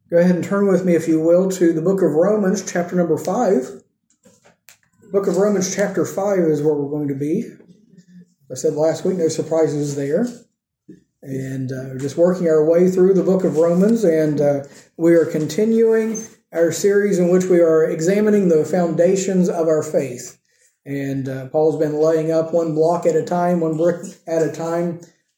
Go ahead and turn with me, if you will, to the book of Romans, chapter number 5. Book of Romans, chapter 5 is where we're going to be. I said last week, no surprises there. And we're just working our way through the book of Romans, and we are continuing our series in which we are examining the foundations of our faith. And Paul's been laying up one block at a time, one brick at a time,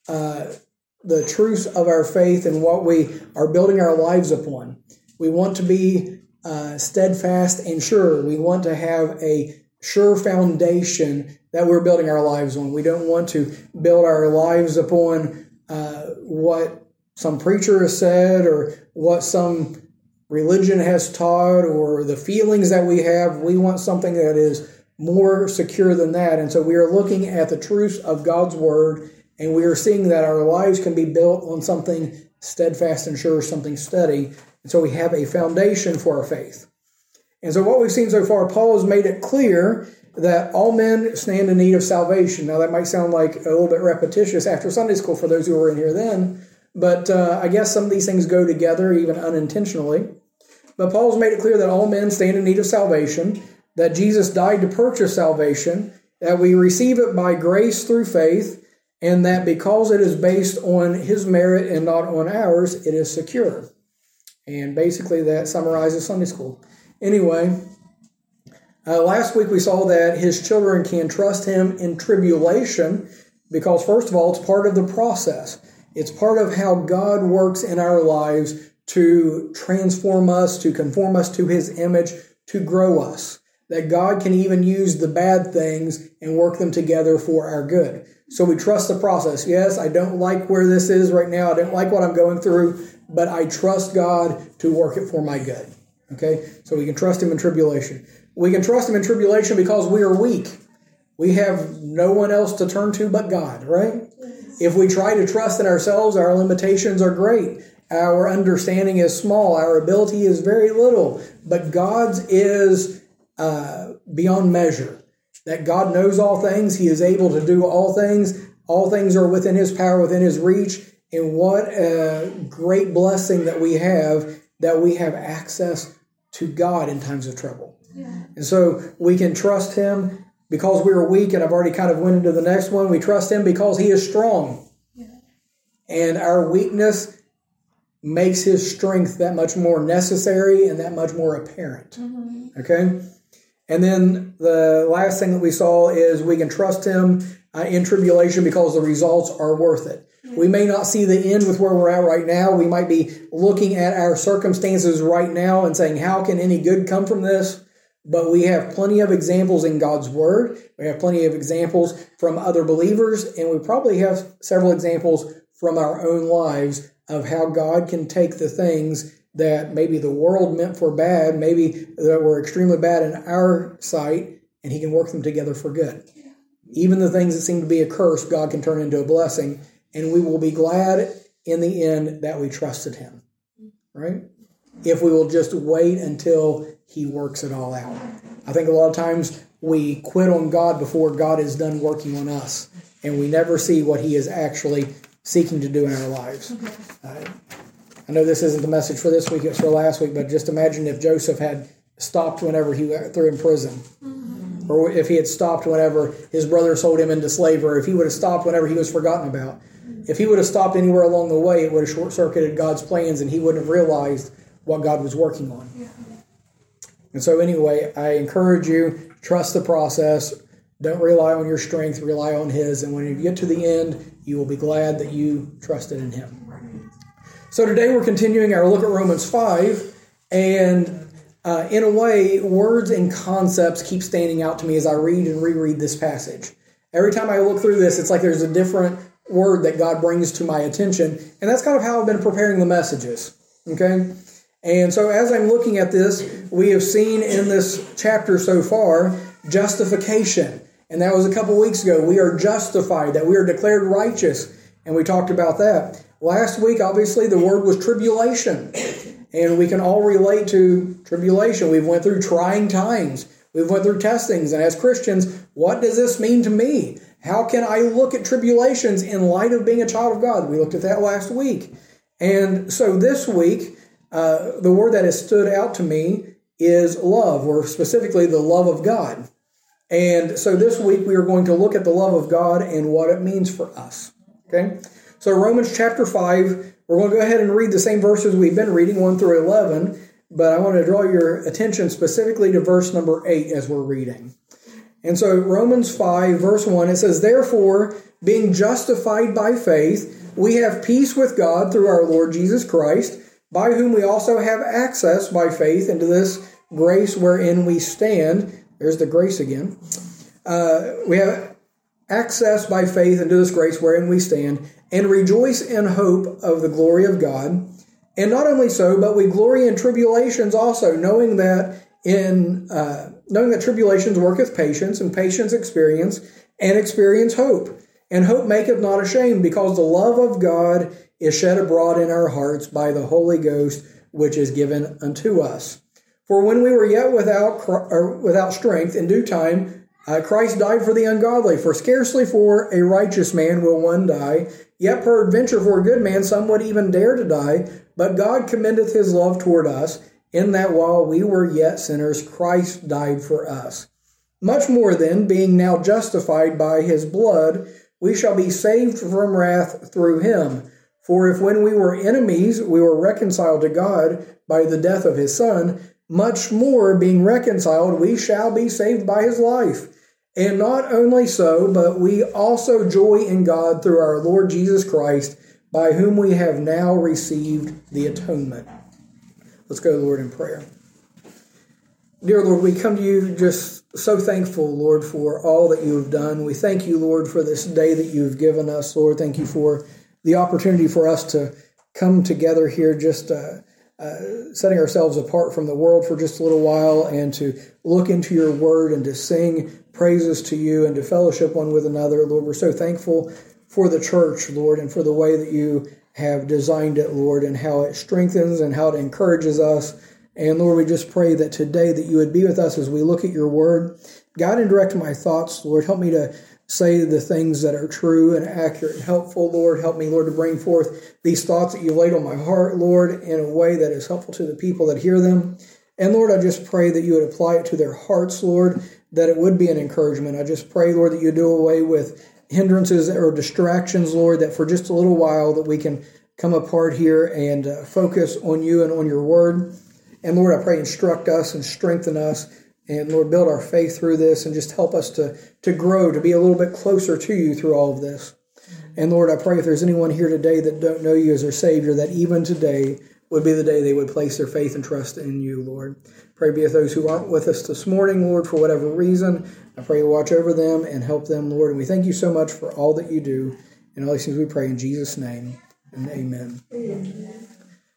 the truths of our faith and what we are building our lives upon. We want to be steadfast and sure. We want to have a sure foundation that we're building our lives on. We don't want to build our lives upon what some preacher has said or what some religion has taught or the feelings that we have. We want something that is more secure than that. And so we are looking at the truths of God's Word, and we are seeing that our lives can be built on something steadfast and sure, something steady. And so we have a foundation for our faith. And so what we've seen so far, Paul has made it clear that all men stand in need of salvation. Now that might sound like a little bit repetitious after Sunday school for those who were in here then, but I guess some of these things go together even unintentionally. But Paul's made it clear that all men stand in need of salvation, that Jesus died to purchase salvation, that we receive it by grace through faith, and that because it is based on his merit and not on ours, it is secure. And basically that summarizes Sunday school. Anyway, last week we saw that his children can trust him in tribulation because, first of all, it's part of the process. It's part of how God works in our lives to transform us, to conform us to his image, to grow us. That God can even use the bad things and work them together for our good. So we trust the process. Yes, I don't like where this is right now. I don't like what I'm going through, but I trust God to work it for my good. Okay? So we can trust him in tribulation. We can trust him in tribulation because we are weak. We have no one else to turn to but God, right? If we try to trust in ourselves, our limitations are great. Our understanding is small. Our ability is very little. But God's is beyond measure. That God knows all things. He is able to do all things. All things are within his power, within his reach. And what a great blessing that we have access to God in times of trouble. Yeah. And so we can trust him because we are weak, and I've already kind of went into the next one. We trust him because he is strong. Yeah. And our weakness makes his strength that much more necessary and that much more apparent. Mm-hmm. Okay? And then the last thing that we saw is we can trust him in tribulation because the results are worth it. Mm-hmm. We may not see the end with where we're at right now. We might be looking at our circumstances right now and saying, how can any good come from this? But we have plenty of examples in God's Word. We have plenty of examples from other believers, and we probably have several examples from our own lives of how God can take the things that maybe the world meant for bad, maybe that were extremely bad in our sight, and he can work them together for good. Even the things that seem to be a curse, God can turn into a blessing, and we will be glad in the end that we trusted him, right? If we will just wait until he works it all out. I think a lot of times we quit on God before God is done working on us, and we never see what he is actually seeking to do in our lives. I know this isn't the message for this week, it's for last week, but just imagine if Joseph had stopped whenever he threw in prison. Mm-hmm. Or if he had stopped whenever his brother sold him into slavery, or if he would have stopped whenever he was forgotten about. If he would have stopped anywhere along the way, it would have short-circuited God's plans and he wouldn't have realized what God was working on. Yeah. And so anyway, I encourage you, trust the process. Don't rely on your strength, rely on his. And when you get to the end, you will be glad that you trusted in him. So today we're continuing our look at Romans 5, and in a way, words and concepts keep standing out to me as I read and reread this passage. Every time I look through this, it's like there's a different word that God brings to my attention, and that's kind of how I've been preparing the messages, okay? And so as I'm looking at this, we have seen in this chapter so far justification, and that was a couple weeks ago. We are justified, that we are declared righteous, and we talked about that. Last week, obviously, the word was tribulation, and we can all relate to tribulation. We've went through trying times. We've went through testings, and as Christians, what does this mean to me? How can I look at tribulations in light of being a child of God? We looked at that last week. And so this week, the word that has stood out to me is love, or specifically the love of God. And so this week we are going to look at the love of God and what it means for us. Okay? So Romans chapter 5, we're going to go ahead and read the same verses we've been reading, 1 through 11, but I want to draw your attention specifically to verse number 8 as we're reading. And so Romans 5, verse 1, it says, "Therefore, being justified by faith, we have peace with God through our Lord Jesus Christ, by whom we also have access by faith into this grace wherein we stand." There's the grace again. We have access by faith into this grace wherein we stand, and rejoice in hope of the glory of God. And not only so, but we glory in tribulations also, knowing that tribulations worketh patience, and patience experience, and experience hope. And hope maketh not ashamed, because the love of God is shed abroad in our hearts by the Holy Ghost, which is given unto us. For when we were yet without strength, in due time, Christ died for the ungodly. For scarcely for a righteous man will one die, yet peradventure for a good man some would even dare to die. But God commendeth his love toward us, in that while we were yet sinners, Christ died for us. Much more then, being now justified by his blood, we shall be saved from wrath through him. For if when we were enemies, we were reconciled to God by the death of his Son, much more, being reconciled, we shall be saved by his life. And not only so, but we also joy in God through our Lord Jesus Christ, by whom we have now received the atonement. Let's go, Lord, in prayer. Dear Lord, we come to you just so thankful, Lord, for all that you have done. We thank you, Lord, for this day that you have given us, Lord. Thank you for the opportunity for us to come together here, just setting ourselves apart from the world for just a little while, and to look into your word and to sing praises to you and to fellowship one with another. Lord, we're so thankful for the church, Lord, and for the way that you have designed it, Lord, and how it strengthens and how it encourages us. And Lord, we just pray that today that you would be with us as we look at your word. Guide and direct my thoughts, Lord. Help me to say the things that are true and accurate and helpful, Lord. Help me, Lord, to bring forth these thoughts that you laid on my heart, Lord, in a way that is helpful to the people that hear them. And Lord, I just pray that you would apply it to their hearts, Lord, that it would be an encouragement. I just pray, Lord, that you do away with hindrances or distractions, Lord, that for just a little while that we can come apart here and focus on you and on your word. And Lord, I pray instruct us and strengthen us. And Lord, build our faith through this and just help us to grow, to be a little bit closer to you through all of this. And Lord, I pray if there's anyone here today that don't know you as their Savior, that even today would be the day they would place their faith and trust in you, Lord. Pray be with those who aren't with us this morning, Lord, for whatever reason. I pray you watch over them and help them, Lord. And we thank you so much for all that you do. And all these things we pray in Jesus' name. And amen. Amen.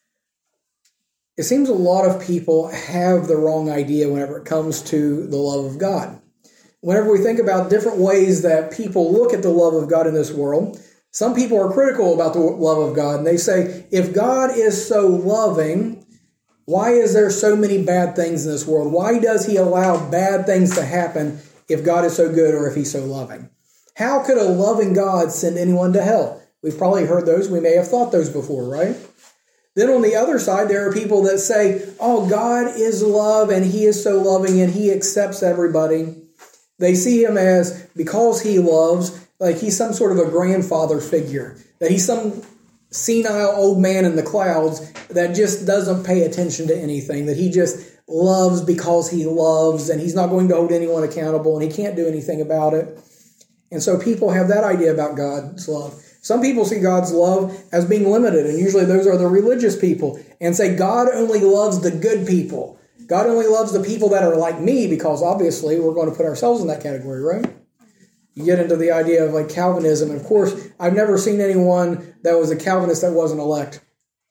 It seems a lot of people have the wrong idea whenever it comes to the love of God. Whenever we think about different ways that people look at the love of God in this world, some people are critical about the love of God. And they say, if God is so loving, why is there so many bad things in this world? Why does he allow bad things to happen if God is so good or if he's so loving? How could a loving God send anyone to hell? We've probably heard those. We may have thought those before, right? Then on the other side, there are people that say, oh, God is love and he is so loving and he accepts everybody. They see him as, because he loves, like he's some sort of a grandfather figure, that he's some senile old man in the clouds that just doesn't pay attention to anything, that he just loves because he loves and he's not going to hold anyone accountable and he can't do anything about it. And so people have that idea about God's love. Some people see God's love as being limited, and usually those are the religious people, and say God only loves the good people. God only loves the people that are like me, because obviously we're going to put ourselves in that category, right? You get into the idea of like Calvinism. And of course, I've never seen anyone that was a Calvinist that wasn't elect.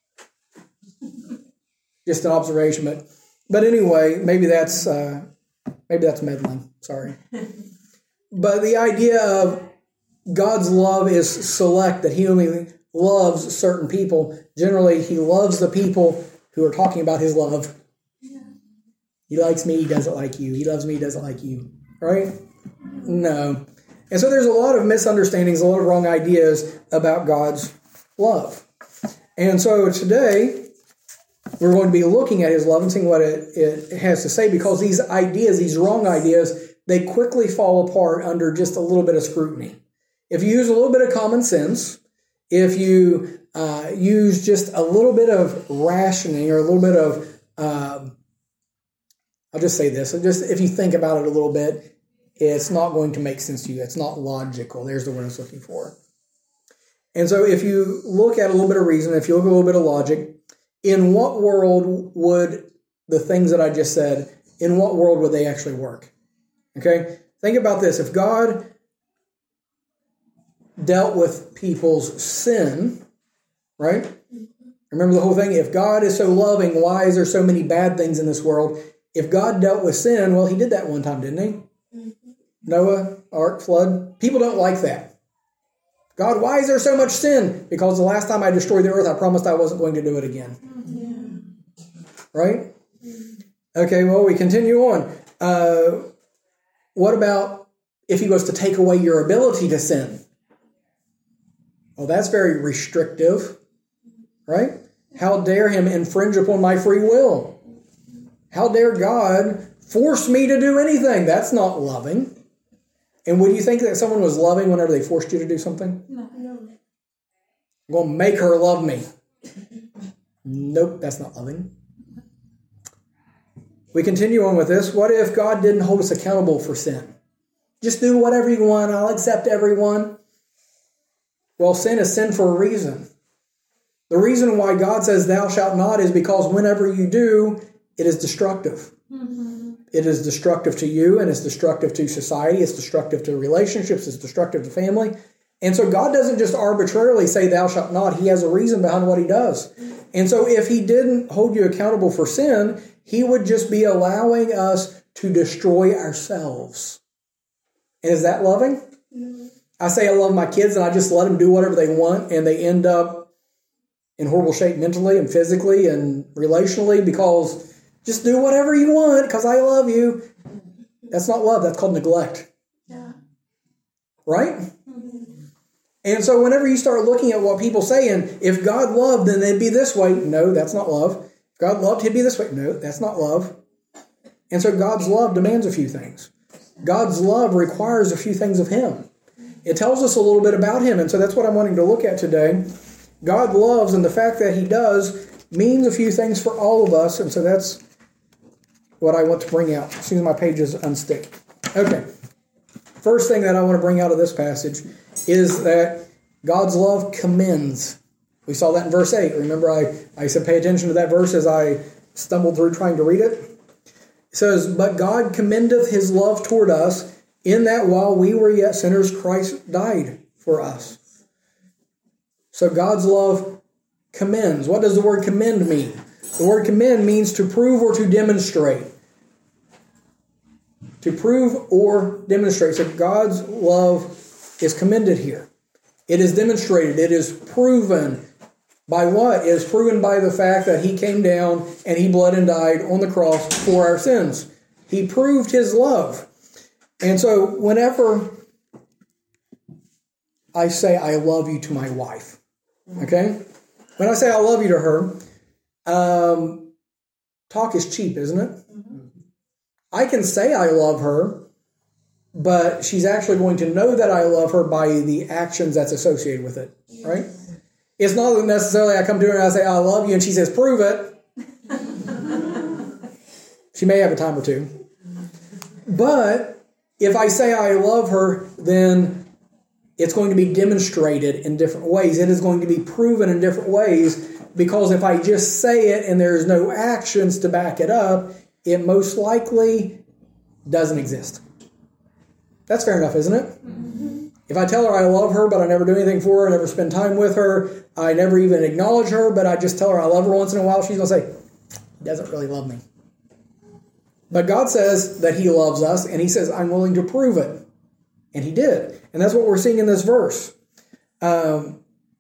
Just an observation. But anyway, maybe that's meddling. Sorry. But the idea of God's love is select, that he only loves certain people. Generally, he loves the people who are talking about his love. He likes me, he doesn't like you. He loves me, he doesn't like you. Right? No. And so there's a lot of misunderstandings, a lot of wrong ideas about God's love. And so today, we're going to be looking at his love and seeing what it has to say, because these ideas, these wrong ideas, they quickly fall apart under just a little bit of scrutiny. If you use a little bit of common sense, if you use just a little bit of rationing or a little bit of, I'll just say this, if you think about it a little bit, it's not going to make sense to you. It's not logical. There's the word I was looking for. And so if you look at a little bit of reason, if you look at a little bit of logic, in what world would the things that I just said, in what world would they actually work? Okay? Think about this. If God dealt with people's sin, right? Remember the whole thing? If God is so loving, why is there so many bad things in this world? If God dealt with sin, well, he did that one time, didn't he? Mm-hmm. Noah, ark, flood. People don't like that. God, why is there so much sin? Because the last time I destroyed the earth, I promised I wasn't going to do it again. Mm-hmm. Right? Mm-hmm. Okay, well, we continue on. What about if he was to take away your ability to sin? Well, that's very restrictive, right? How dare him infringe upon my free will? How dare God force me to do anything? That's not loving. And would you think that someone was loving whenever they forced you to do something? No. I'm going to make her love me. Nope, that's not loving. We continue on with this. What if God didn't hold us accountable for sin? Just do whatever you want. I'll accept everyone. Well, sin is sin for a reason. The reason why God says thou shalt not is because whenever you do, it is destructive. Mm-hmm. It is destructive to you, and it's destructive to society. It's destructive to relationships. It's destructive to family. And so God doesn't just arbitrarily say thou shalt not. He has a reason behind what he does. And so if he didn't hold you accountable for sin, he would just be allowing us to destroy ourselves. And is that loving? Mm-hmm. I say I love my kids and I just let them do whatever they want, and they end up in horrible shape mentally and physically and relationally because just do whatever you want because I love you. That's not love. That's called neglect. Yeah. Right? Mm-hmm. And so whenever you start looking at what people say, and if God loved, then it'd be this way. No, that's not love. If God loved, he'd be this way. No, that's not love. And so God's love demands a few things. God's love requires a few things of him. It tells us a little bit about him, and so that's what I'm wanting to look at today. God loves, and the fact that he does means a few things for all of us, and so that's what I want to bring out as soon as my pages unstick. Okay. First thing that I want to bring out of this passage is that God's love commends. We saw that in verse 8. Remember, I said pay attention to that verse as I stumbled through trying to read it. It says, but God commendeth his love toward us, in that while we were yet sinners, Christ died for us. So God's love commends. What does the word commend mean? The word commend means to prove or to demonstrate. To prove or demonstrate. So God's love is commended here. It is demonstrated. It is proven. By what? It is proven by the fact that he came down and he bled and died on the cross for our sins. He proved his love. And so whenever I say I love you to my wife, okay? When I say I love you to her, talk is cheap, isn't it? Mm-hmm. I can say I love her, but she's actually going to know that I love her by the actions that's associated with it, right? It's not necessarily I come to her and I say I love you and she says, prove it. She may have a time or two. But if I say I love her, then it's going to be demonstrated in different ways. It is going to be proven in different ways, because if I just say it and there's no actions to back it up, it most likely doesn't exist. That's fair enough, isn't it? Mm-hmm. If I tell her I love her, but I never do anything for her, I never spend time with her, I never even acknowledge her, but I just tell her I love her once in a while, she's going to say, he doesn't really love me. But God says that he loves us, and he says, I'm willing to prove it. And he did. And that's what we're seeing in this verse. I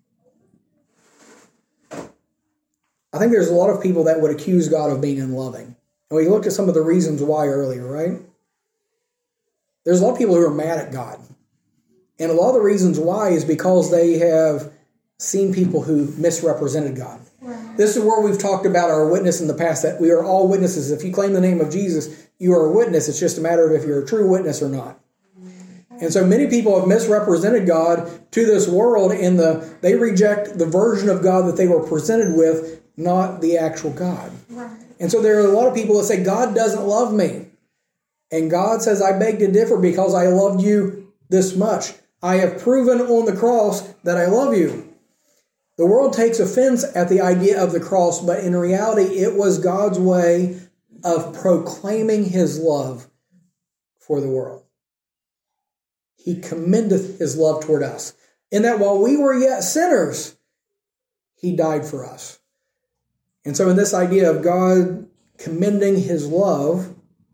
think there's a lot of people that would accuse God of being unloving. And we looked at some of the reasons why earlier, right? There's a lot of people who are mad at God. And a lot of the reasons why is because they have seen people who misrepresented God. Right. This is where we've talked about our witness in the past, that we are all witnesses. If you claim the name of Jesus, you are a witness. It's just a matter of if you're a true witness or not. And so many people have misrepresented God to this world, and they reject the version of God that they were presented with, not the actual God. Right. And so there are a lot of people that say, God doesn't love me. And God says, I beg to differ because I loved you this much. I have proven on the cross that I love you. The world takes offense at the idea of the cross, but in reality, it was God's way of proclaiming his love for the world. He commendeth his love toward us, in that while we were yet sinners, he died for us. And so in this idea of God commending his love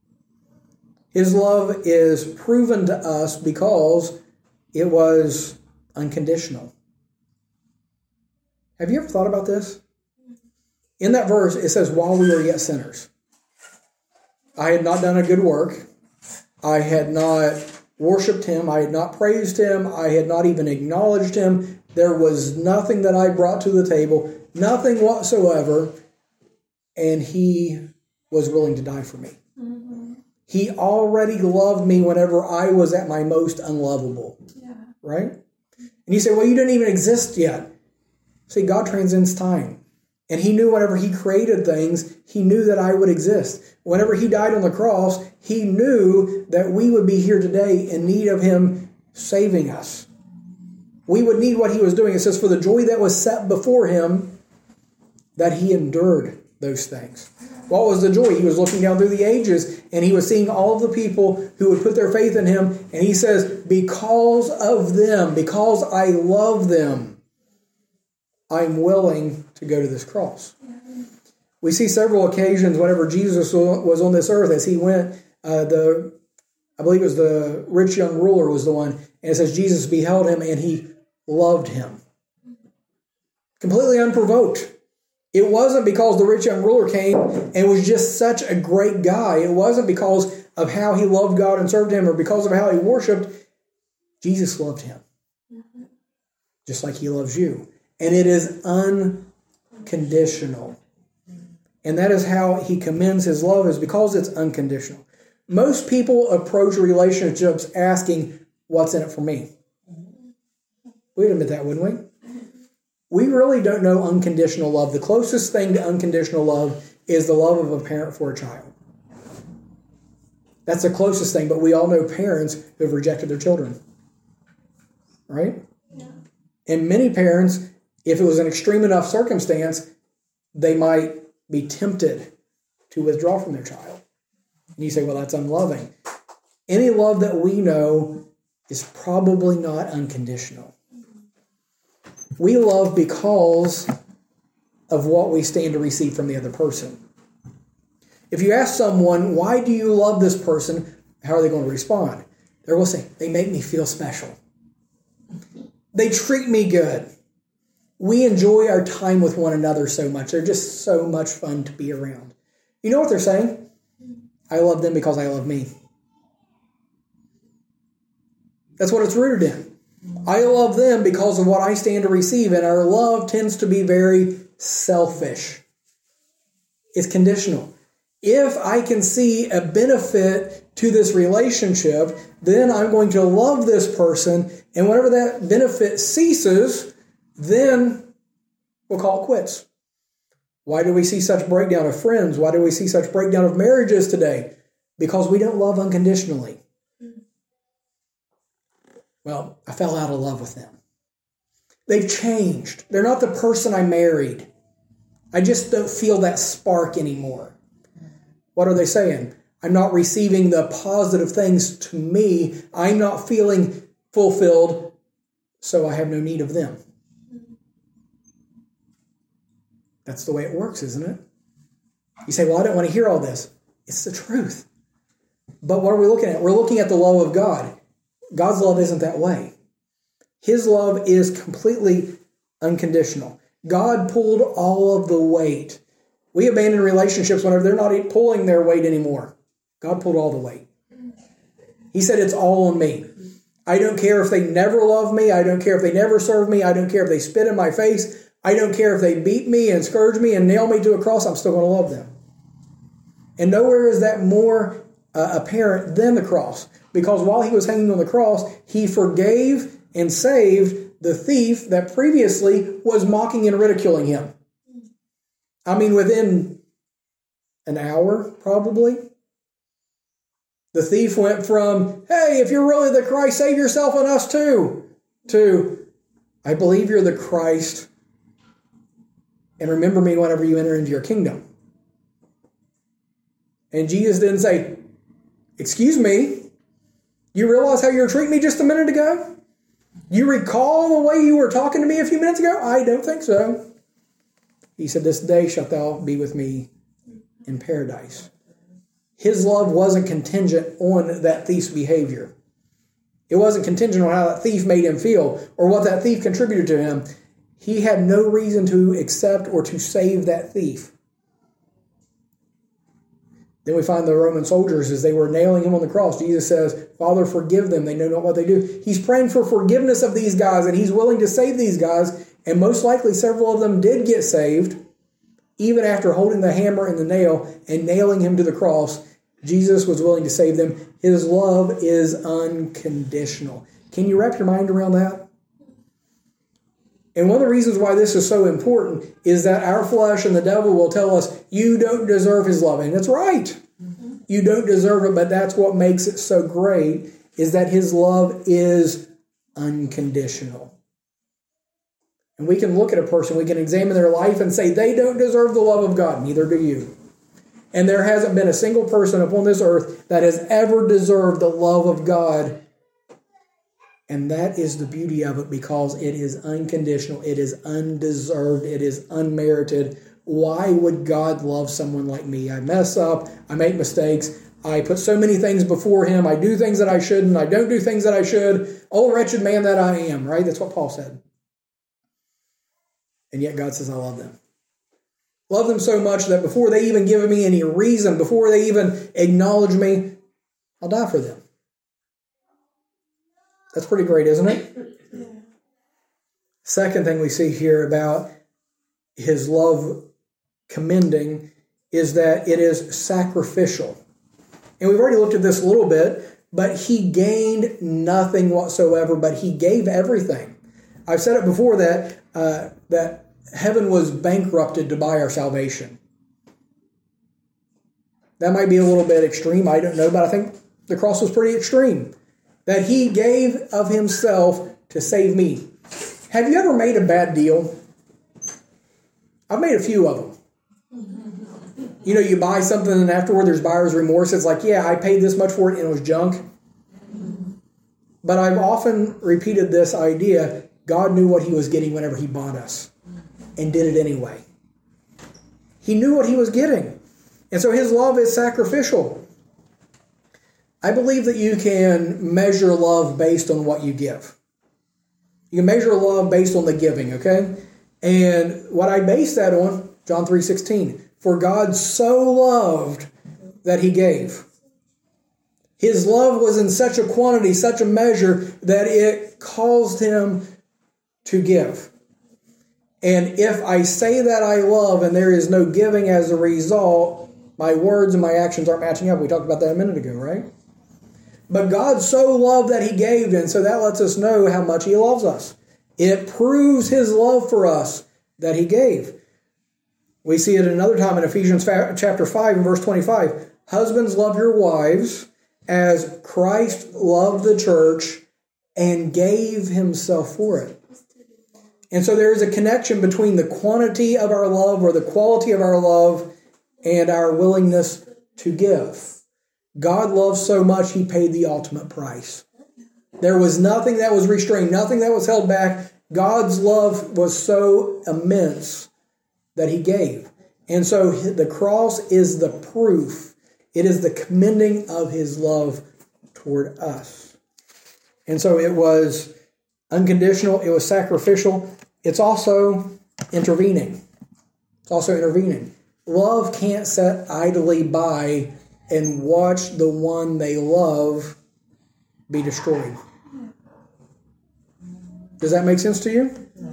is proven to us because it was unconditional. Have you ever thought about this? In that verse, it says, while we were yet sinners. I had not done a good work. I had not worshipped him. I had not praised him. I had not even acknowledged him. There was nothing that I brought to the table, nothing whatsoever. And he was willing to die for me. Mm-hmm. He already loved me whenever I was at my most unlovable. Yeah. Right? And you say, well, you didn't even exist yet. See, God transcends time. And he knew whenever he created things, he knew that I would exist. Whenever he died on the cross, he knew that we would be here today in need of him saving us. We would need what he was doing. It says, for the joy that was set before him, that he endured those things. What was the joy? He was looking down through the ages, and he was seeing all of the people who would put their faith in him. And he says, because of them, because I love them, I'm willing to go to this cross. We see several occasions whenever Jesus was on this earth, as he went, I believe it was the rich young ruler was the one, and it says Jesus beheld him and he loved him. Completely unprovoked. It wasn't because the rich young ruler came and was just such a great guy. It wasn't because of how he loved God and served him or because of how he worshiped. Jesus loved him. Just like he loves you. And it is unconditional. And that is how he commends his love, is because it's unconditional. Most people approach relationships asking, what's in it for me? We'd admit that, wouldn't we? We really don't know unconditional love. The closest thing to unconditional love is the love of a parent for a child. That's the closest thing, but we all know parents who have rejected their children. Right? Yeah. And many parents, if it was an extreme enough circumstance, they might be tempted to withdraw from their child. And you say, well, that's unloving. Any love that we know is probably not unconditional. We love because of what we stand to receive from the other person. If you ask someone, why do you love this person? How are they going to respond? They're going to say, they make me feel special. They treat me good. We enjoy our time with one another so much. They're just so much fun to be around. You know what they're saying? I love them because I love me. That's what it's rooted in. I love them because of what I stand to receive, and our love tends to be very selfish. It's conditional. If I can see a benefit to this relationship, then I'm going to love this person, and whenever that benefit ceases, then we'll call it quits. Why do we see such breakdown of friends? Why do we see such breakdown of marriages today? Because we don't love unconditionally. Well, I fell out of love with them. They've changed. They're not the person I married. I just don't feel that spark anymore. What are they saying? I'm not receiving the positive things to me. I'm not feeling fulfilled, so I have no need of them. That's the way it works, isn't it? You say, well, I don't want to hear all this. It's the truth. But what are we looking at? We're looking at the love of God. God's love isn't that way. His love is completely unconditional. God pulled all of the weight. We abandon relationships whenever they're not pulling their weight anymore. God pulled all the weight. He said, it's all on me. I don't care if they never love me. I don't care if they never serve me. I don't care if they spit in my face. I don't care if they beat me and scourge me and nail me to a cross, I'm still going to love them. And nowhere is that more apparent than the cross. Because while he was hanging on the cross, he forgave and saved the thief that previously was mocking and ridiculing him. I mean, within an hour, probably. The thief went from, hey, if you're really the Christ, save yourself and us too, to, I believe you're the Christ, and remember me whenever you enter into your kingdom. And Jesus didn't say, excuse me, you realize how you were treating me just a minute ago? You recall the way you were talking to me a few minutes ago? I don't think so. He said, this day shalt thou be with me in paradise. His love wasn't contingent on that thief's behavior. It wasn't contingent on how that thief made him feel or what that thief contributed to him. He had no reason to accept or to save that thief. Then we find the Roman soldiers as they were nailing him on the cross. Jesus says, Father, forgive them. They know not what they do. He's praying for forgiveness of these guys, and he's willing to save these guys. And most likely several of them did get saved, even after holding the hammer and the nail and nailing him to the cross. Jesus was willing to save them. His love is unconditional. Can you wrap your mind around that? And one of the reasons why this is so important is that our flesh and the devil will tell us, you don't deserve his love. And that's right. You don't deserve it, but that's what makes it so great, is that his love is unconditional. And we can look at a person, we can examine their life and say, they don't deserve the love of God, neither do you. And there hasn't been a single person upon this earth that has ever deserved the love of God. And that is the beauty of it, because it is unconditional, it is undeserved, it is unmerited. Why would God love someone like me? I mess up, I make mistakes, I put so many things before him, I do things that I shouldn't, I don't do things that I should. Oh, wretched man that I am, right? That's what Paul said. And yet God says, I love them. Love them so much that before they even give me any reason, before they even acknowledge me, I'll die for them. That's pretty great, isn't it? Second thing we see here about his love commending is that it is sacrificial. And we've already looked at this a little bit, but he gained nothing whatsoever, but he gave everything. I've said it before that heaven was bankrupted to buy our salvation. That might be a little bit extreme, I don't know, but I think the cross was pretty extreme. That he gave of himself to save me. Have you ever made a bad deal? I've made a few of them. You know, you buy something and afterward there's buyer's remorse. It's like, yeah, I paid this much for it and it was junk. But I've often repeated this idea. God knew what he was getting whenever he bought us and did it anyway. He knew what he was getting. And so his love is sacrificial. I believe that you can measure love based on what you give. You can measure love based on the giving, okay? And what I base that on, John 3:16, for God so loved that he gave. His love was in such a quantity, such a measure, that it caused him to give. And if I say that I love and there is no giving as a result, my words and my actions aren't matching up. We talked about that a minute ago, right? But God so loved that he gave, and so that lets us know how much he loves us. It proves his love for us that he gave. We see it another time in Ephesians chapter 5 and verse 25. Husbands, love your wives as Christ loved the church and gave himself for it. And so there is a connection between the quantity of our love or the quality of our love and our willingness to give. God loved so much, he paid the ultimate price. There was nothing that was restrained, nothing that was held back. God's love was so immense that he gave. And so the cross is the proof. It is the commending of his love toward us. And so it was unconditional. It was sacrificial. It's also intervening. It's also intervening. Love can't sit idly by and watch the one they love be destroyed. Does that make sense to you?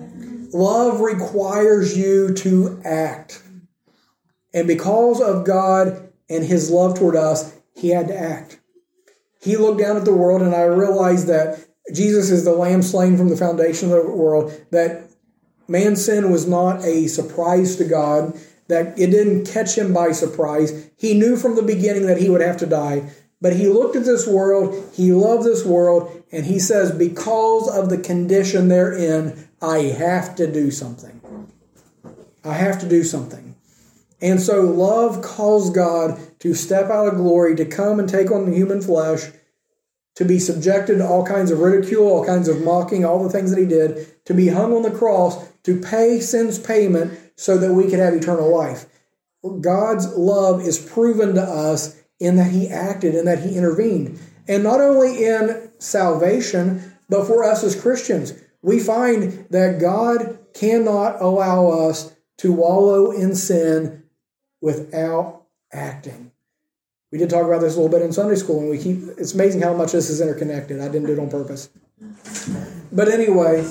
love requires you to act. And because of God and his love toward us, he had to act. He looked down at the world, and I realized that Jesus is the lamb slain from the foundation of the world, that man's sin was not a surprise to God, that it didn't catch him by surprise. He knew from the beginning that he would have to die, but he looked at this world, he loved this world, and he says, because of the condition therein, I have to do something. I have to do something. And so love calls God to step out of glory, to come and take on the human flesh, to be subjected to all kinds of ridicule, all kinds of mocking, all the things that he did, to be hung on the cross, to pay sin's payment so that we could have eternal life. God's love is proven to us in that he acted and that he intervened. And not only in salvation, but for us as Christians. We find that God cannot allow us to wallow in sin without acting. We did talk about this a little bit in Sunday school, and it's amazing how much this is interconnected. I didn't do it on purpose. But anyway,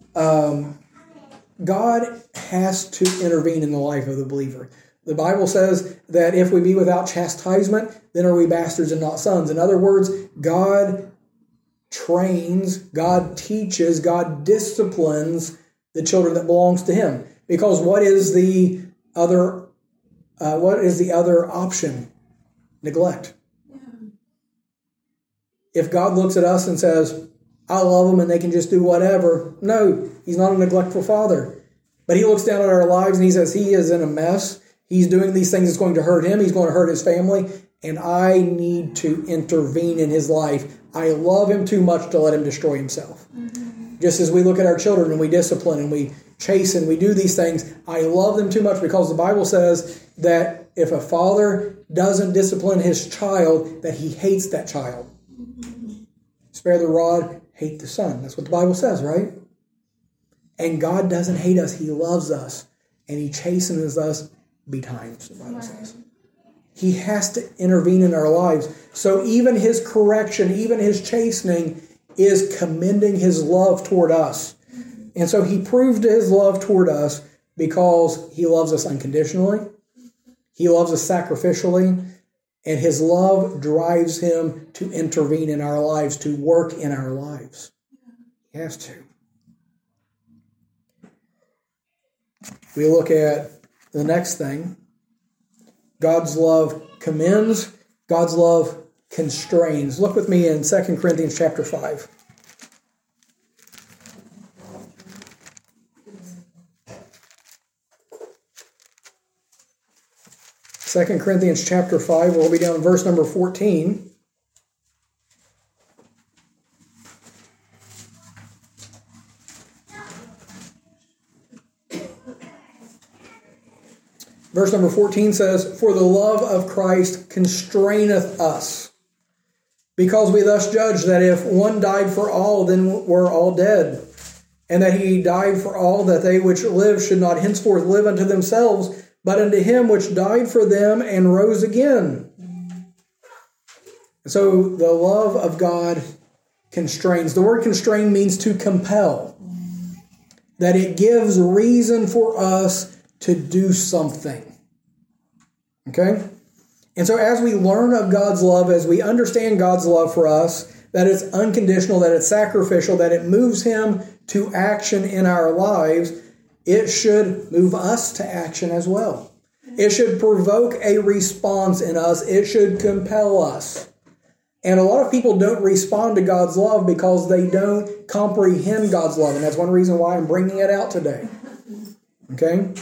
God has to intervene in the life of the believer. The Bible says that if we be without chastisement, then are we bastards and not sons. In other words, God trains, God teaches, God disciplines the children that belongs to him. Because what is the other option? Neglect. Yeah. If God looks at us and says, I love them and they can just do whatever. No, he's not a neglectful father. But he looks down at our lives and he says he is in a mess. He's doing these things that's going to hurt him. He's going to hurt his family. And I need to intervene in his life. I love him too much to let him destroy himself. Mm-hmm. Just as we look at our children and we discipline and we chasten, we do these things. I love them too much because the Bible says that if a father doesn't discipline his child, that he hates that child. Mm-hmm. Spare the rod, hate the son. That's what the Bible says, right? And God doesn't hate us. He loves us. And he chastens us betimes, the Bible says. He has to intervene in our lives. So even his correction, even his chastening is commending his love toward us. And so he proved his love toward us because he loves us unconditionally. He loves us sacrificially. And his love drives him to intervene in our lives, to work in our lives. He has to. We look at the next thing. God's love commends. God's love constrains. Look with me in 2 Corinthians chapter 5. 2 Corinthians chapter 5, we'll be down in verse number 14. Verse number 14 says, For the love of Christ constraineth us, because we thus judge that if one died for all, then we're all dead, and that he died for all, that they which live should not henceforth live unto themselves, but unto him which died for them and rose again. So the love of God constrains. The word constrain means to compel. That it gives reason for us to do something. Okay? And so as we learn of God's love, as we understand God's love for us, that it's unconditional, that it's sacrificial, that it moves him to action in our lives, it should move us to action as well. It should provoke a response in us. It should compel us. And a lot of people don't respond to God's love because they don't comprehend God's love. And that's one reason why I'm bringing it out today. Okay?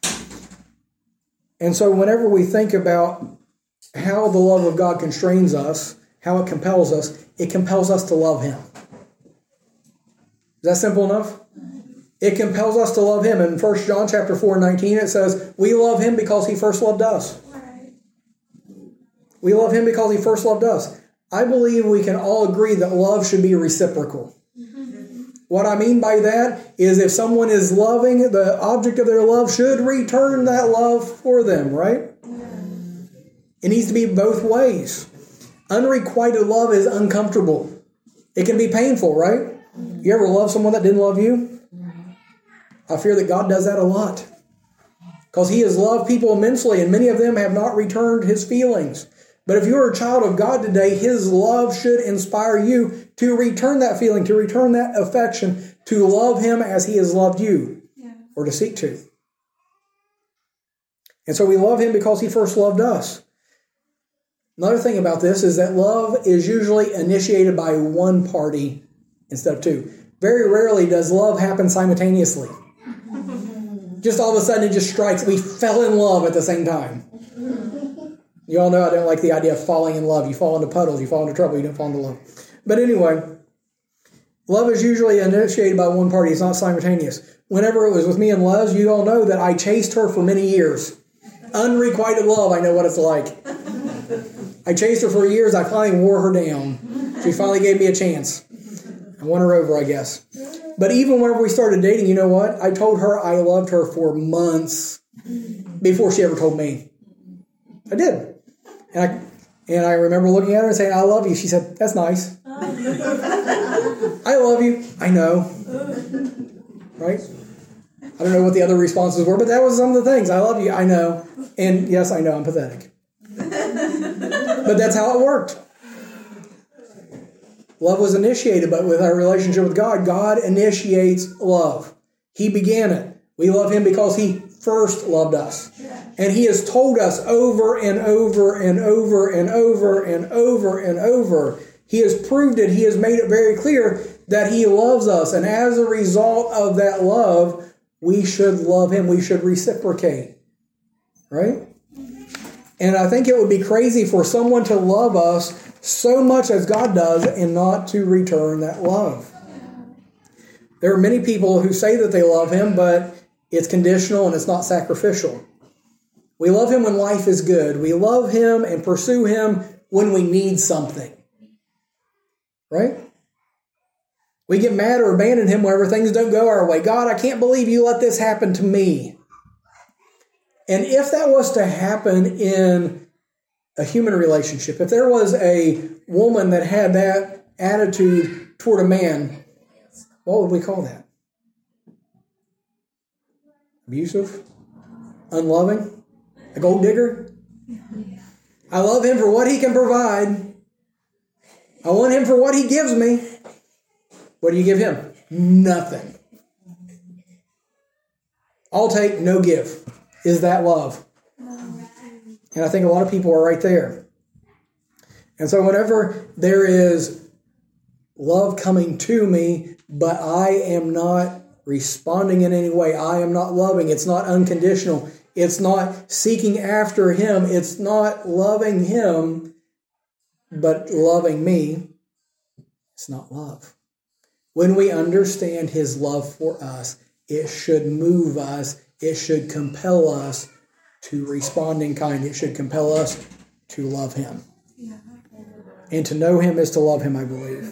And so whenever we think about how the love of God constrains us, how it compels us to love him. Is that simple enough? It compels us to love him. In 1 John chapter 4:19, it says, we love him because he first loved us. We love him because he first loved us. I believe we can all agree that love should be reciprocal. What I mean by that is if someone is loving, the object of their love should return that love for them, right? It needs to be both ways. Unrequited love is uncomfortable. It can be painful, right? You ever love someone that didn't love you? I fear that God does that a lot. Because He has loved people immensely, and many of them have not returned His feelings. But if you're a child of God today, His love should inspire you to return that feeling, to return that affection, to love Him as He has loved you, or to seek to. And so we love Him because He first loved us. Another thing about this is that love is usually initiated by one party instead of two. Very rarely does love happen simultaneously. Just all of a sudden it just strikes. We fell in love at the same time. You all know I don't like the idea of falling in love. You fall into puddles, you fall into trouble, you don't fall into love. But anyway, love is usually initiated by one party. It's not simultaneous. Whenever it was with me and Les, you all know that I chased her for many years. Unrequited love, I know what it's like. I chased her for years. I finally wore her down. She finally gave me a chance. I won her over, I guess. But even whenever we started dating, you know what? I told her I loved her for months before she ever told me. I did. And I remember looking at her and saying, I love you. She said, that's nice. I love you. I know. Right? I don't know what the other responses were, but that was some of the things. I love you. I know. And yes, I know I'm pathetic. But that's how it worked. Love was initiated, but with our relationship with God, God initiates love. He began it. We love Him because He first loved us. And He has told us over and over and over and over and over and over. He has proved it. He has made it very clear that He loves us. And as a result of that love, we should love Him. We should reciprocate. Right? And I think it would be crazy for someone to love us so much as God does and not to return that love. There are many people who say that they love Him, but it's conditional and it's not sacrificial. We love Him when life is good. We love Him and pursue Him when we need something. Right? We get mad or abandon Him whenever things don't go our way. God, I can't believe you let this happen to me. And if that was to happen in a human relationship, if there was a woman that had that attitude toward a man, what would we call that? Abusive? Unloving? A gold digger? I love him for what he can provide. I want him for what he gives me. What do you give him? Nothing. I'll take, no give. Is that love? And I think a lot of people are right there. And so whenever there is love coming to me, but I am not responding in any way, I am not loving, it's not unconditional, it's not seeking after Him, it's not loving Him, but loving me, it's not love. When we understand His love for us, it should move us, it should compel us to respond in kind. It should compel us to love Him. And to know Him is to love Him, I believe.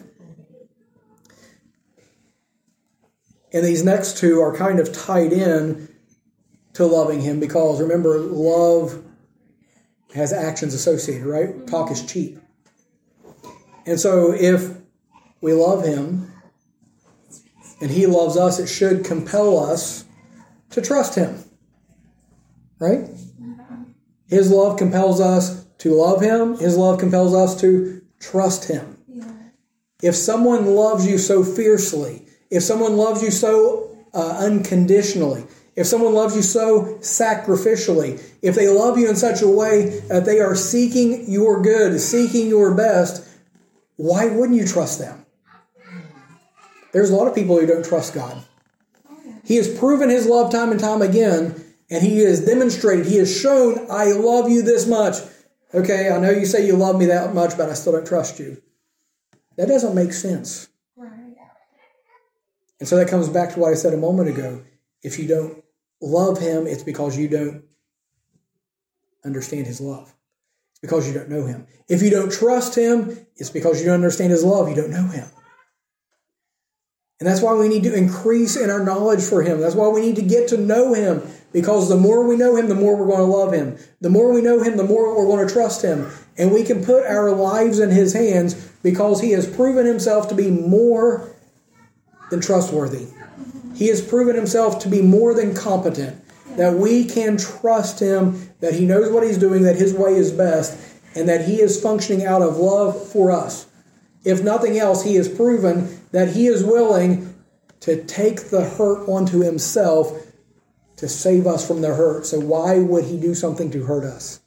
And these next two are kind of tied in to loving Him because, remember, love has actions associated, right? Talk is cheap. And so if we love Him and He loves us, it should compel us to trust Him. Right? His love compels us to love Him. His love compels us to trust Him. If someone loves you so fiercely, if someone loves you so unconditionally, if someone loves you so sacrificially, if they love you in such a way that they are seeking your good, seeking your best, why wouldn't you trust them? There's a lot of people who don't trust God. He has proven His love time and time again, and He has demonstrated, He has shown, I love you this much. Okay, I know you say you love me that much, but I still don't trust you. That doesn't make sense. Right. And so that comes back to what I said a moment ago. If you don't love Him, it's because you don't understand His love. It's because you don't know Him. If you don't trust Him, it's because you don't understand His love. You don't know Him. And that's why we need to increase in our knowledge for Him. That's why we need to get to know Him. Because the more we know Him, the more we're going to love Him. The more we know Him, the more we're going to trust Him. And we can put our lives in His hands because He has proven Himself to be more than trustworthy. He has proven himself to be more than competent, that we can trust him, that he knows what he's doing, that his way is best, and that he is functioning out of love for us. If nothing else, he has proven that he is willing to take the hurt onto himself to save us from the hurt. So why would he do something to hurt us?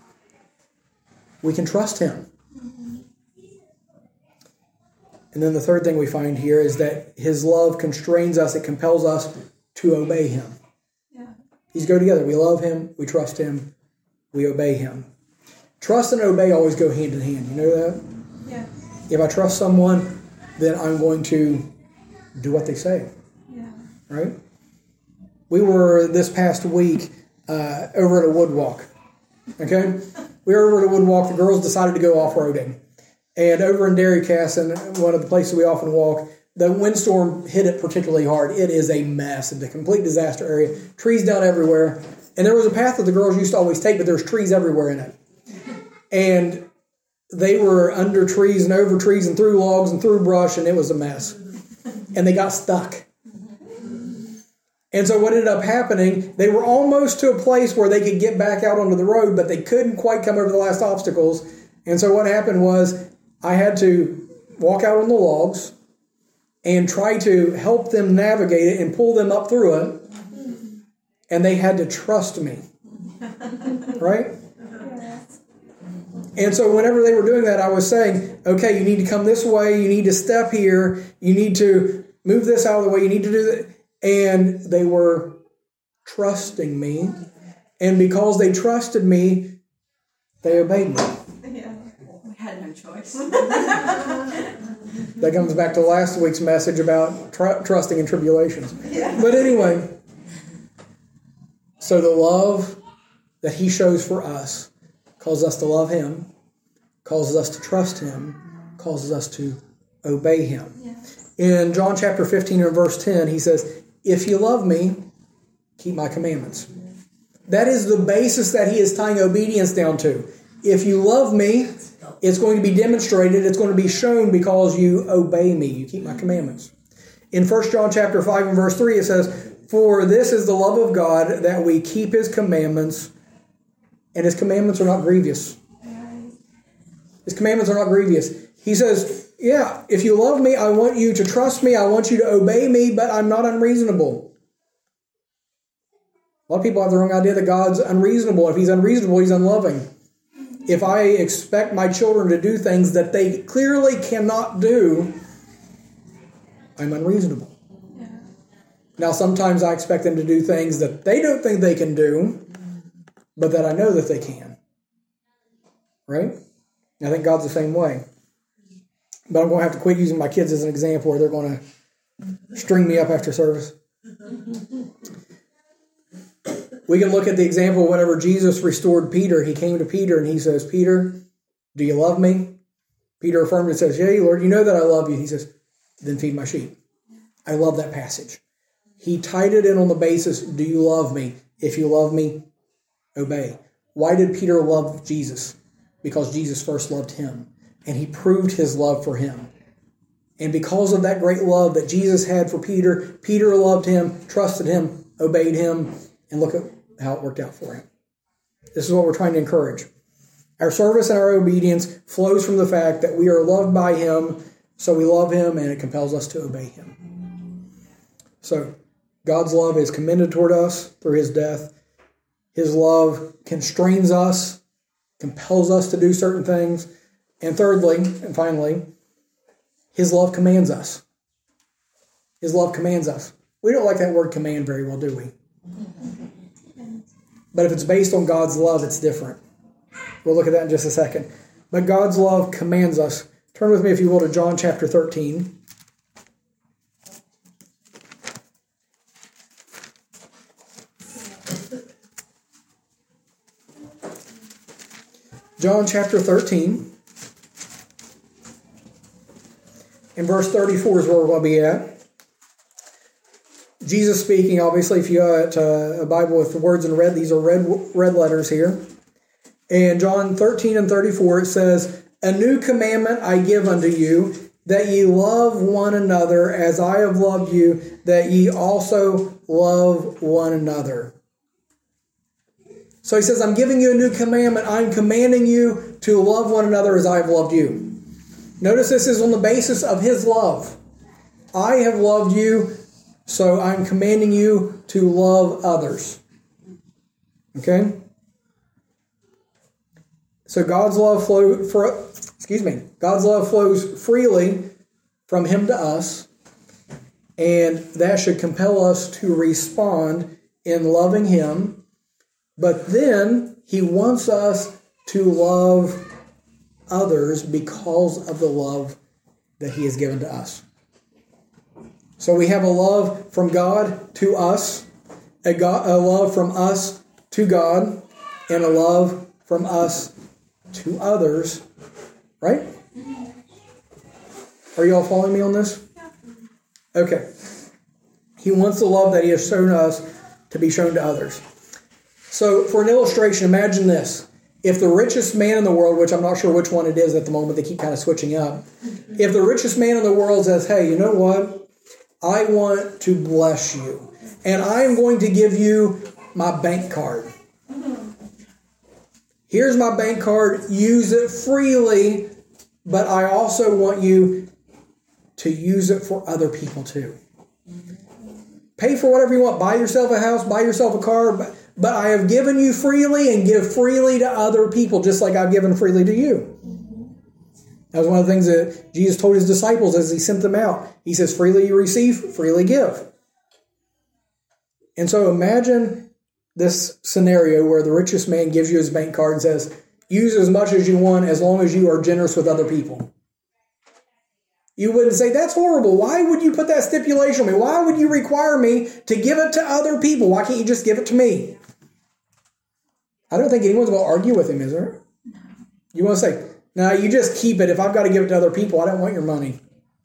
We can trust him. And then the third thing we find here is that his love constrains us. It compels us to obey him. Yeah. These go together. We love him. We trust him. We obey him. Trust and obey always go hand in hand. You know that? Yeah. If I trust someone, then I'm going to do what they say. Yeah. Right? We were this past week over at a wood walk. Okay? We were over at a wood walk. The girls decided to go off-roading. And over in Derrycastle, one of the places we often walk, the windstorm hit it particularly hard. It is a mess. It's a complete disaster area. Trees down everywhere. And there was a path that the girls used to always take, but there's trees everywhere in it. And they were under trees and over trees and through logs and through brush, and it was a mess. And they got stuck. And so what ended up happening, they were almost to a place where they could get back out onto the road, but they couldn't quite come over the last obstacles. And so what happened was I had to walk out on the logs and try to help them navigate it and pull them up through it. And they had to trust me. Right? And so whenever they were doing that, I was saying, okay, you need to come this way. You need to step here. You need to move this out of the way. You need to do that. And they were trusting me. And because they trusted me, they obeyed me. Yeah. We had no choice. That comes back to last week's message about trusting in tribulations. Yeah. But anyway, so the love that he shows for us causes us to love him, causes us to trust him, causes us to obey him. Yeah. In John chapter 15 and verse 10, he says, if you love me, keep my commandments. That is the basis that he is tying obedience down to. If you love me, it's going to be demonstrated, it's going to be shown because you obey me, you keep my commandments. In 1 John chapter 5 and verse 3, it says, for this is the love of God, that we keep his commandments, and his commandments are not grievous. His commandments are not grievous. He says, yeah, if you love me, I want you to trust me, I want you to obey me, but I'm not unreasonable. A lot of people have the wrong idea that God's unreasonable. If he's unreasonable, he's unloving. If I expect my children to do things that they clearly cannot do, I'm unreasonable. Yeah. Now, sometimes I expect them to do things that they don't think they can do, but that I know that they can. Right? I think God's the same way. But I'm going to have to quit using my kids as an example, or they're going to string me up after service. We can look at the example of whenever Jesus restored Peter. He came to Peter and he says, Peter, do you love me? Peter affirmed and says, yea, Lord, you know that I love you. He says, then feed my sheep. I love that passage. He tied it in on the basis, do you love me? If you love me, obey. Why did Peter love Jesus? Because Jesus first loved him. And he proved his love for him. And because of that great love that Jesus had for Peter, Peter loved him, trusted him, obeyed him, and look at how it worked out for him. This is what we're trying to encourage. Our service and our obedience flows from the fact that we are loved by him, so we love him, and it compels us to obey him. So, God's love is commended toward us through his death. His love constrains us, compels us to do certain things. And thirdly, and finally, his love commands us. His love commands us. We don't like that word command very well, do we? But if it's based on God's love, it's different. We'll look at that in just a second. But God's love commands us. Turn with me, if you will, to John chapter 13. John chapter 13. And verse 34 is where we're going to be at. Jesus speaking, obviously, if you got a Bible with the words in red, these are red letters here. And John 13 and 34, it says, a new commandment I give unto you, that ye love one another as I have loved you, that ye also love one another. So he says, I'm giving you a new commandment. I'm commanding you to love one another as I have loved you. Notice this is on the basis of his love. I have loved you, so I'm commanding you to love others. Okay? So God's love flows freely from him to us, and that should compel us to respond in loving him. But then he wants us to love others because of the love that he has given to us. So we have a love from God to us, a love from us to God, and a love from us to others. Right? Are you all following me on this? Okay. He wants the love that he has shown us to be shown to others. So for an illustration, imagine this. If the richest man in the world, which I'm not sure which one it is at the moment, they keep kind of switching up. If the richest man in the world says, hey, you know what? I want to bless you, and I'm going to give you my bank card. Here's my bank card. Use it freely, but I also want you to use it for other people too. Pay for whatever you want. Buy yourself a house, buy yourself a car, but I have given you freely and give freely to other people, just like I've given freely to you. That was one of the things that Jesus told his disciples as he sent them out. He says, freely you receive, freely give. And so imagine this scenario where the richest man gives you his bank card and says, use as much as you want as long as you are generous with other people. You wouldn't say, that's horrible. Why would you put that stipulation on me? Why would you require me to give it to other people? Why can't you just give it to me? I don't think anyone's going to argue with him, is there? You want to say, no, you just keep it. If I've got to give it to other people, I don't want your money.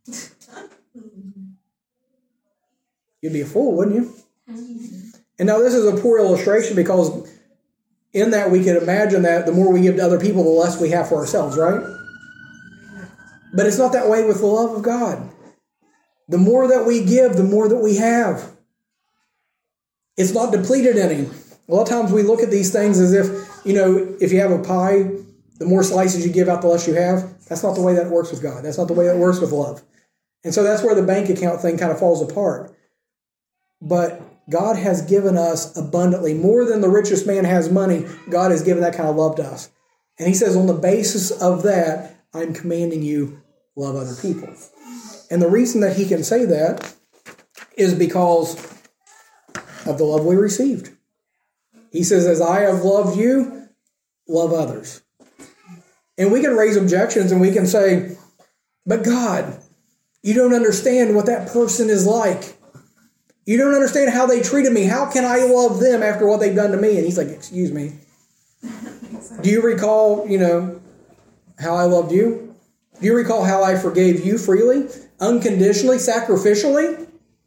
You'd be a fool, wouldn't you? And now this is a poor illustration because in that we could imagine that the more we give to other people, the less we have for ourselves, right? But it's not that way with the love of God. The more that we give, the more that we have. It's not depleted any. A lot of times we look at these things as if, if you have a pie, the more slices you give out, the less you have. That's not the way that works with God. That's not the way that works with love. And so that's where the bank account thing kind of falls apart. But God has given us abundantly. More than the richest man has money, God has given that kind of love to us. And he says, on the basis of that, I'm commanding you love other people. And the reason that he can say that is because of the love we received. He says, as I have loved you, love others. And we can raise objections and we can say, but God, you don't understand what that person is like. You don't understand how they treated me. How can I love them after what they've done to me? And he's like, excuse me. Do you recall, how I loved you? Do you recall how I forgave you freely, unconditionally, sacrificially?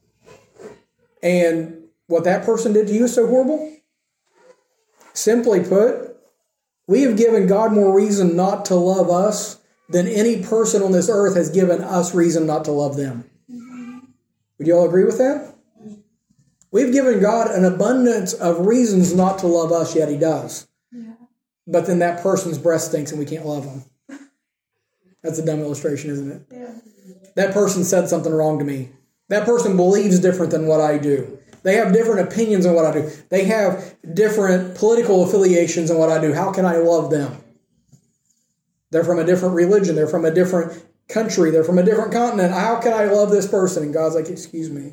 And what that person did to you is so horrible? Simply put, we have given God more reason not to love us than any person on this earth has given us reason not to love them. Would you all agree with that? We've given God an abundance of reasons not to love us, yet he does. Yeah. But then that person's breath stinks and we can't love them. That's a dumb illustration, isn't it? Yeah. That person said something wrong to me. That person believes different than what I do. They have different opinions on what I do. They have different political affiliations on what I do. How can I love them? They're from a different religion. They're from a different country. They're from a different continent. How can I love this person? And God's like, excuse me.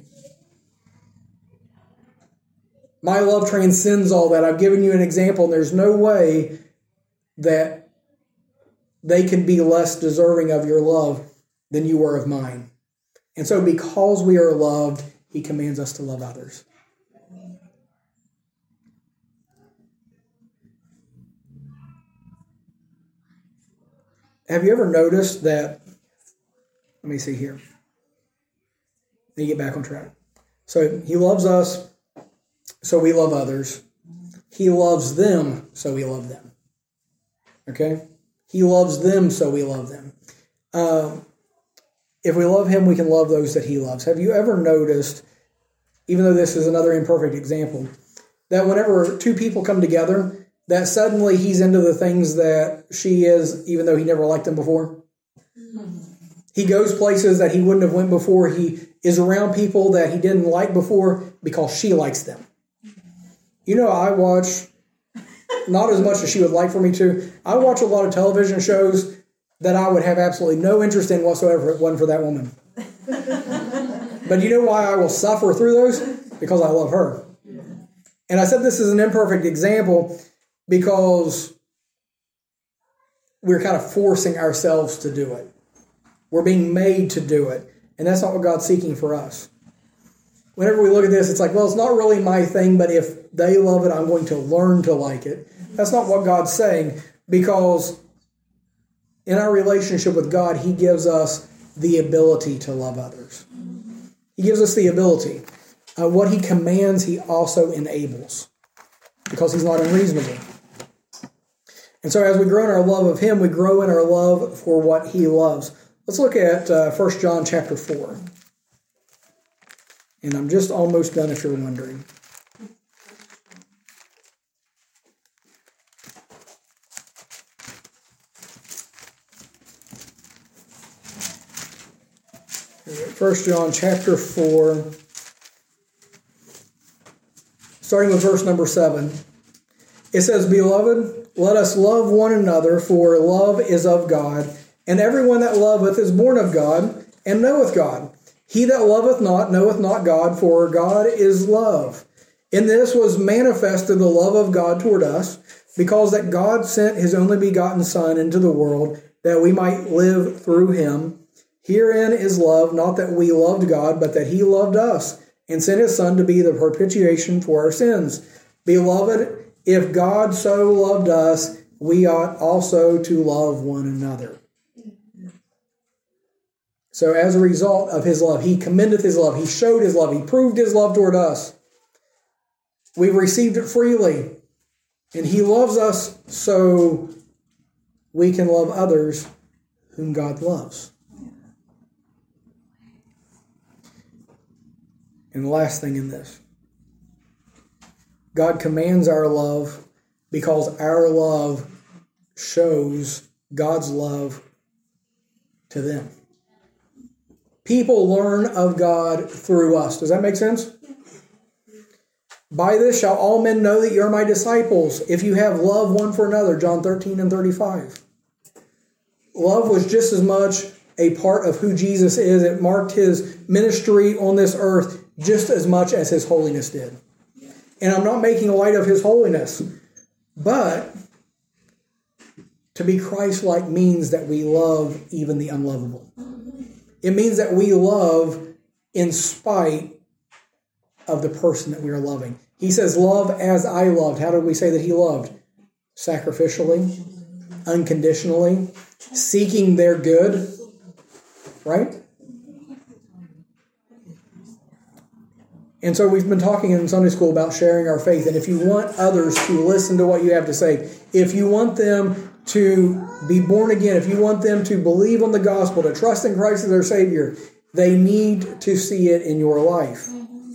My love transcends all that. I've given you an example, and there's no way that they can be less deserving of your love than you were of mine. And so because we are loved, he commands us to love others. Have you ever noticed that? Let me see here. Let me get back on track. So he loves us, so we love others. He loves them, so we love them. Okay? He loves them, so we love them. if we love him, we can love those that he loves. Have you ever noticed, even though this is another imperfect example, that whenever two people come together, that suddenly he's into the things that she is, even though he never liked them before? He goes places that he wouldn't have went before. He is around people that he didn't like before because she likes them. You know, I watch, not as much as she would like for me to, I watch a lot of television shows that I would have absolutely no interest in whatsoever if it wasn't for that woman. But you know why I will suffer through those? Because I love her. And I said this is an imperfect example because we're kind of forcing ourselves to do it. We're being made to do it. And that's not what God's seeking for us. Whenever we look at this, it's like, well, it's not really my thing, but if they love it, I'm going to learn to like it. That's not what God's saying, because in our relationship with God, he gives us the ability to love others. He gives us the ability. What he commands, he also enables, because he's not unreasonable. And so as we grow in our love of him, we grow in our love for what he loves. Let's look at 1 John chapter 4. And I'm just almost done if you're wondering. First John chapter 4, starting with verse number 7. It says, Beloved, let us love one another, for love is of God. And everyone that loveth is born of God, and knoweth God. He that loveth not knoweth not God, for God is love. In this was manifested the love of God toward us, because that God sent his only begotten Son into the world, that we might live through him. Herein is love, not that we loved God, but that he loved us, and sent his Son to be the propitiation for our sins. Beloved, if God so loved us, we ought also to love one another. So as a result of his love, he commendeth his love, he showed his love, he proved his love toward us. We received it freely, and he loves us so we can love others whom God loves. And the last thing in this, God commands our love because our love shows God's love to them. People learn of God through us. Does that make sense? By this shall all men know that you're my disciples, if you have love one for another. John 13 and 35. Love was just as much a part of who Jesus is. It marked his ministry on this earth just as much as his holiness did. And I'm not making light of his holiness, but to be Christ-like means that we love even the unlovable. It means that we love in spite of the person that we are loving. He says, love as I loved. How did we say that he loved? Sacrificially, unconditionally, seeking their good, right? And so we've been talking in Sunday school about sharing our faith. And if you want others to listen to what you have to say, if you want them to be born again, if you want them to believe on the gospel, to trust in Christ as their Savior, they need to see it in your life.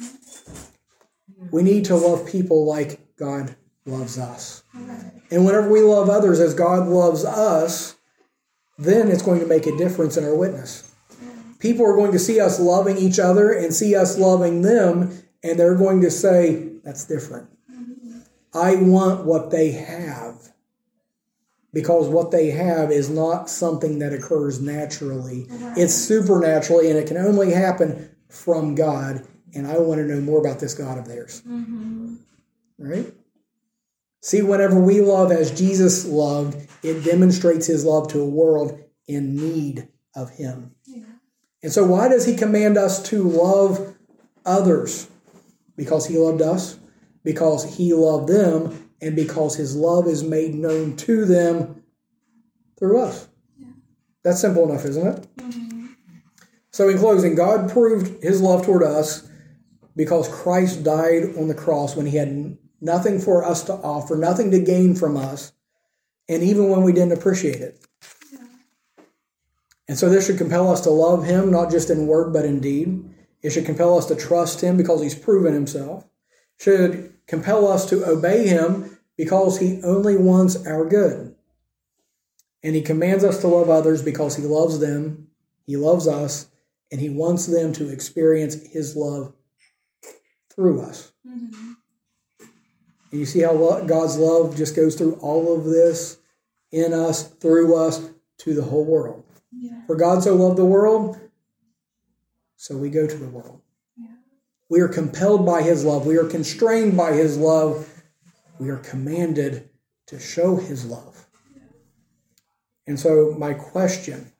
We need to love people like God loves us. And whenever we love others as God loves us, then it's going to make a difference in our witness. People are going to see us loving each other and see us loving them, and they're going to say, that's different. I want what they have. Because what they have is not something that occurs naturally. It's supernaturally, and it can only happen from God. And I want to know more about this God of theirs. Right? See, whenever we love as Jesus loved, it demonstrates his love to a world in need of him. And so why does he command us to love others? Because he loved us, because he loved them, and because his love is made known to them through us. That's simple enough, isn't it? So in closing, God proved his love toward us because Christ died on the cross when he had nothing for us to offer, nothing to gain from us, and even when we didn't appreciate it. And so this should compel us to love him, not just in word, but in deed. It should compel us to trust him because he's proven himself. It should compel us to obey him because he only wants our good. And he commands us to love others because he loves them, he loves us, and he wants them to experience his love through us. Mm-hmm. And you see how God's love just goes through all of this, in us, through us, to the whole world. Yeah. For God so loved the world, so we go to the world. Yeah. We are compelled by his love. We are constrained by his love. We are commanded to show his love. Yeah. And so my question,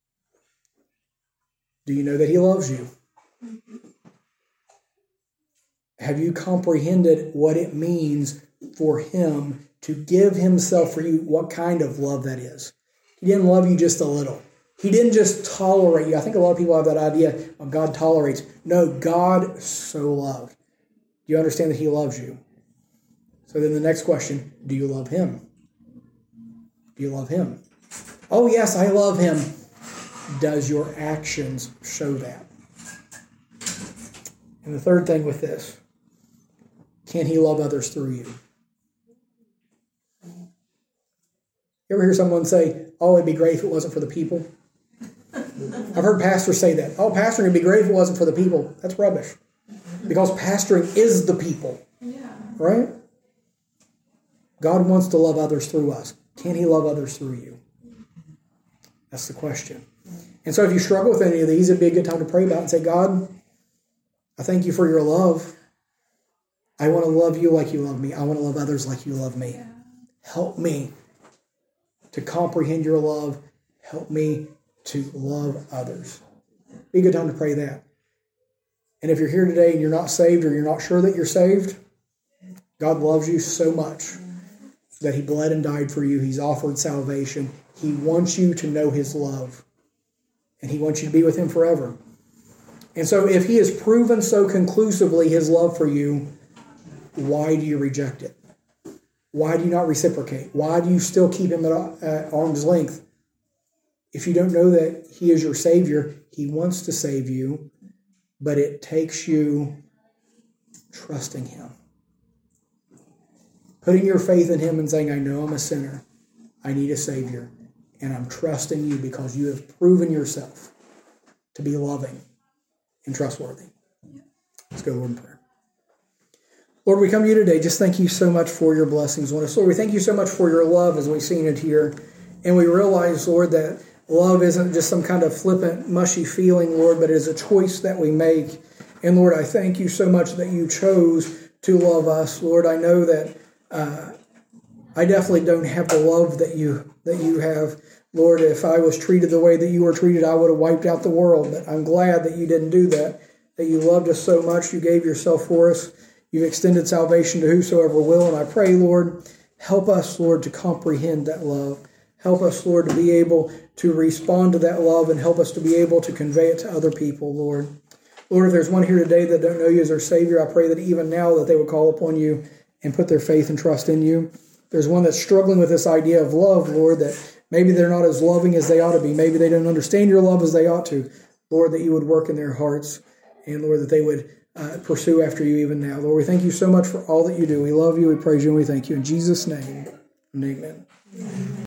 do you know that he loves you? Mm-hmm. Have you comprehended what it means for him to give himself for you? What kind of love that is? He didn't love you just a little. He didn't just tolerate you. I think a lot of people have that idea of God tolerates. No, God so loved. Do you understand that he loves you? So then the next question, do you love him? Do you love him? Oh, yes, I love him. Does your actions show that? And the third thing with this, can he love others through you? You ever hear someone say, oh, it'd be great if it wasn't for the people? I've heard pastors say that. Oh, pastoring would be great if it wasn't for the people. That's rubbish. Because pastoring is the people. Yeah. Right? God wants to love others through us. Can he love others through you? That's the question. And so if you struggle with any of these, it'd be a good time to pray about it and say, God, I thank you for your love. I want to love you like you love me. I want to love others like you love me. Help me to comprehend your love. Help me to love others. Be a good time to pray that. And if you're here today and you're not saved or you're not sure that you're saved, God loves you so much that he bled and died for you. He's offered salvation. He wants you to know his love. And he wants you to be with him forever. And so if he has proven so conclusively his love for you, why do you reject it? Why do you not reciprocate? Why do you still keep him at arm's length? If you don't know that he is your Savior, he wants to save you, but it takes you trusting him. Putting your faith in him and saying, I know I'm a sinner. I need a Savior. And I'm trusting you because you have proven yourself to be loving and trustworthy. Let's go, Lord, in prayer. Lord, we come to you today. Just thank you so much for your blessings on us. Lord, we thank you so much for your love as we've seen it here. And we realize, Lord, that love isn't just some kind of flippant, mushy feeling, Lord, but it is a choice that we make. And Lord, I thank you so much that you chose to love us. Lord, I know that I definitely don't have the love that you have. Lord, if I was treated the way that you were treated, I would have wiped out the world. But I'm glad that you didn't do that you loved us so much. You gave yourself for us. You've extended salvation to whosoever will. And I pray, Lord, help us, Lord, to comprehend that love. Help us, Lord, to be able to respond to that love and help us to be able to convey it to other people, Lord. Lord, if there's one here today that don't know you as their Savior, I pray that even now that they would call upon you and put their faith and trust in you. There's one that's struggling with this idea of love, Lord, that maybe they're not as loving as they ought to be. Maybe they don't understand your love as they ought to. Lord, that you would work in their hearts and, Lord, that they would pursue after you even now. Lord, we thank you so much for all that you do. We love you, we praise you, and we thank you. In Jesus' name, amen.